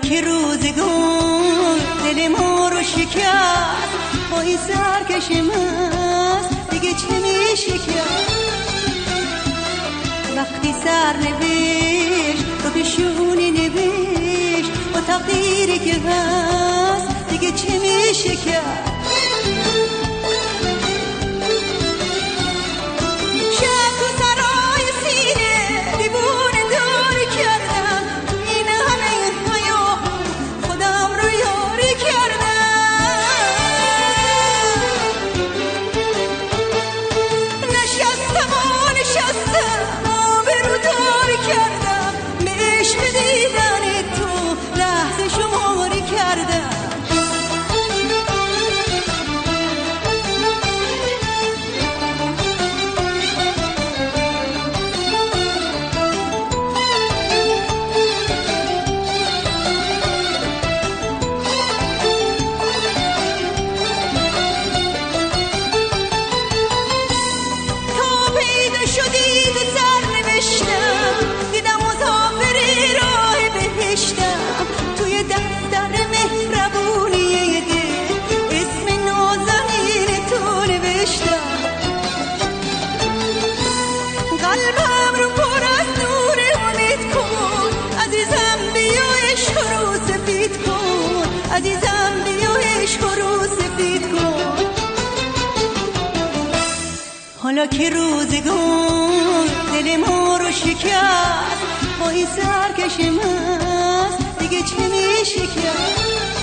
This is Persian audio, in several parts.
که روزگار دل ما رو شکست، با این سرکش مست دیگه چه میشه کرد؟ وقتی سرنوشت رو به شونی نوشت، با تقدیری که هست دیگه چه میشه کرد؟ عزیزم بیا عشق رو سفید کن. حالا که روزگار دل ما رو شکست، با این سرکش مست دیگه چه میشه کرد؟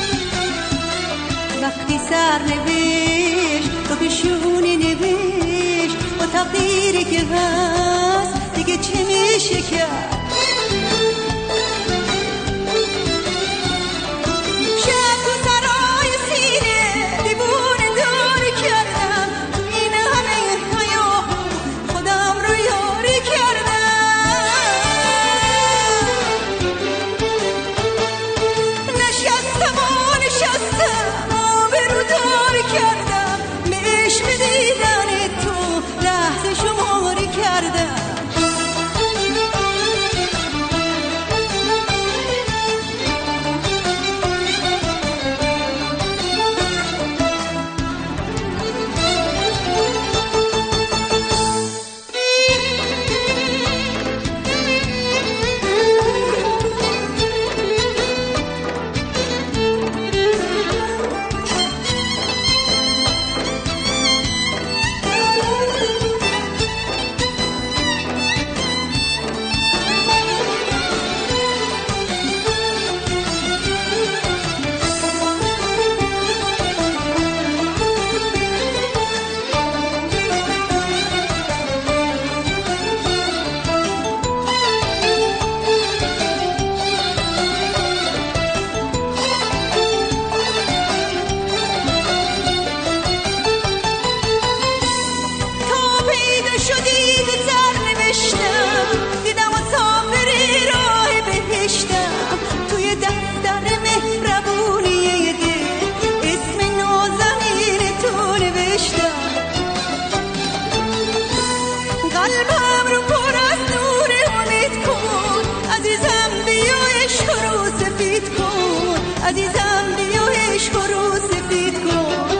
وقتی سرنوشت رو به شونی نوشت، با تقدیری که هست دیگه چه میشه کرد؟ عزیزم بیا عشق رو سفید کن.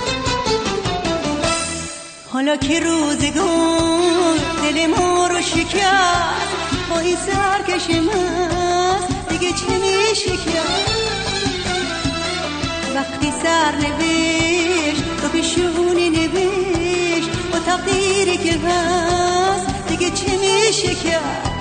حالا که روزگار دل ما رو شکست، با این سرکش مست دیگه چه میشه کرد؟ وقتی سرنوشت رو به شونی نوشت، با تقدیری که هست دیگه چه میشه کرد؟